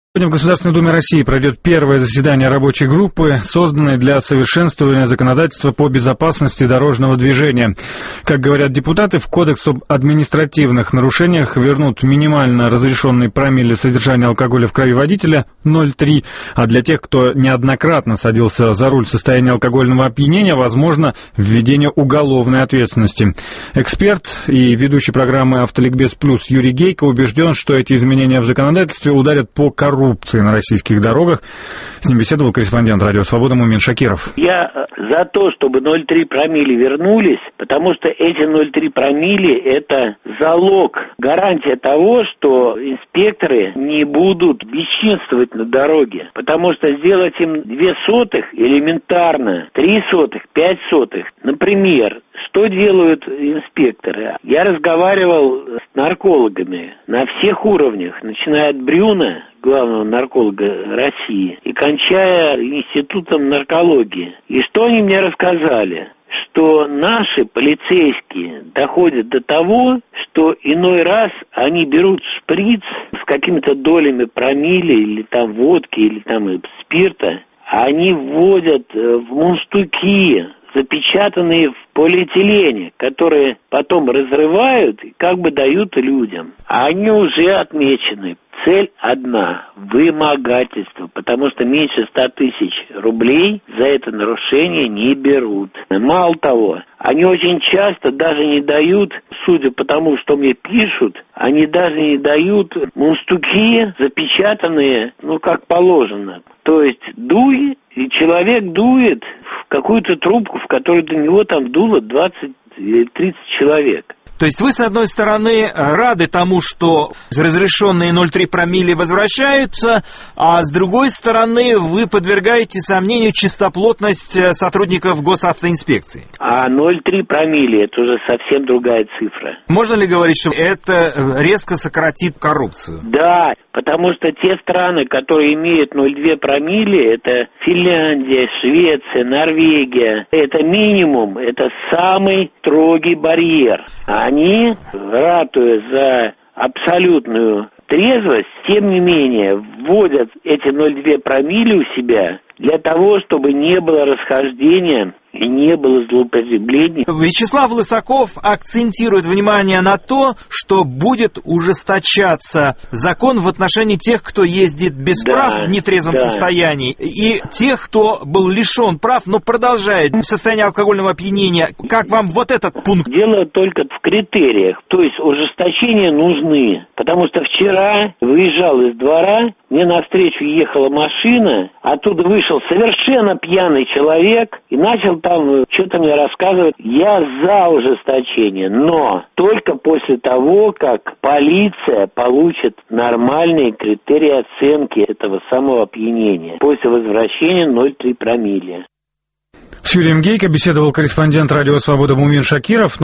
Сегодня в Государственной Думе России пройдет первое заседание рабочей группы, созданной для совершенствования законодательства по безопасности дорожного движения. Как говорят депутаты, в Кодекс об административных нарушениях вернут минимально разрешенный промилле содержания алкоголя в крови водителя 0,3, а для тех, кто неоднократно садился за руль в состоянии алкогольного опьянения, возможно введение уголовной ответственности. Эксперт и ведущий программы «Автоликбез Плюс» Юрий Гейко убежден, что эти изменения в законодательстве ударят по коррупции на российских дорогах. С ним беседовал корреспондент «Радио Свобода» Мумин Шакиров. Я за то, чтобы 0,3 промилле вернулись, потому что эти 0,3 промилле – это залог, гарантия того, что инспекторы не будут бесчинствовать на дороге. Потому что сделать им 0,02 элементарно, 0,03, 0,05. Например, что делают инспекторы? Я разговаривал с наркологами на всех уровнях, начиная от Брюна, главного нарколога России, и кончая институтом наркологии. И что они мне рассказали? Что наши полицейские доходят до того, что иной раз они берут шприц с какими-то долями промилле или там водки, или там спирта, а они вводят в мундштуки, запечатанные в полиэтилене, которые потом разрывают и как бы дают людям. А они уже отмечены. Цель одна – вымогательство, потому что меньше 100 тысяч рублей за это нарушение не берут. Мало того, они очень часто даже не дают, судя по тому, что мне пишут, они даже не дают мундштуки запечатанные, как положено. То есть дуй, и человек дует в какую-то трубку, в которую до него там дуло 20 или 30 человек. То есть вы, с одной стороны, рады тому, что разрешенные 0,3 промилле возвращаются, а с другой стороны, вы подвергаете сомнению чистоплотность сотрудников госавтоинспекции. А 0,3 промилле – это уже совсем другая цифра. Можно ли говорить, что это резко сократит коррупцию? Да, потому что те страны, которые имеют 0,2 промилле, это Финляндия, Швеция, Норвегия. Это минимум, это самый строгий барьер. Они, ратуя за абсолютную трезвость, тем не менее, вводят эти 0,2 промилле у себя для того, чтобы не было расхождения и не было злоупотреблений. Вячеслав Лысаков акцентирует внимание на то, что будет ужесточаться закон в отношении тех, кто ездит без прав в нетрезвом состоянии, и тех, кто был лишен прав, но продолжает в состоянии алкогольного опьянения. Как вам вот этот пункт? Дело только в критериях. То есть ужесточения нужны. Потому что вчера выезжал из двора, мне навстречу ехала машина, оттуда вышел совершенно пьяный человек и начал там что-то мне рассказывать. Я за ужесточение, но только после того, как полиция получит нормальные критерии оценки этого самого опьянения после возвращения 0,3 промилле. С Юрием Гейко беседовал корреспондент «Радио Свобода» Мумин Шакиров.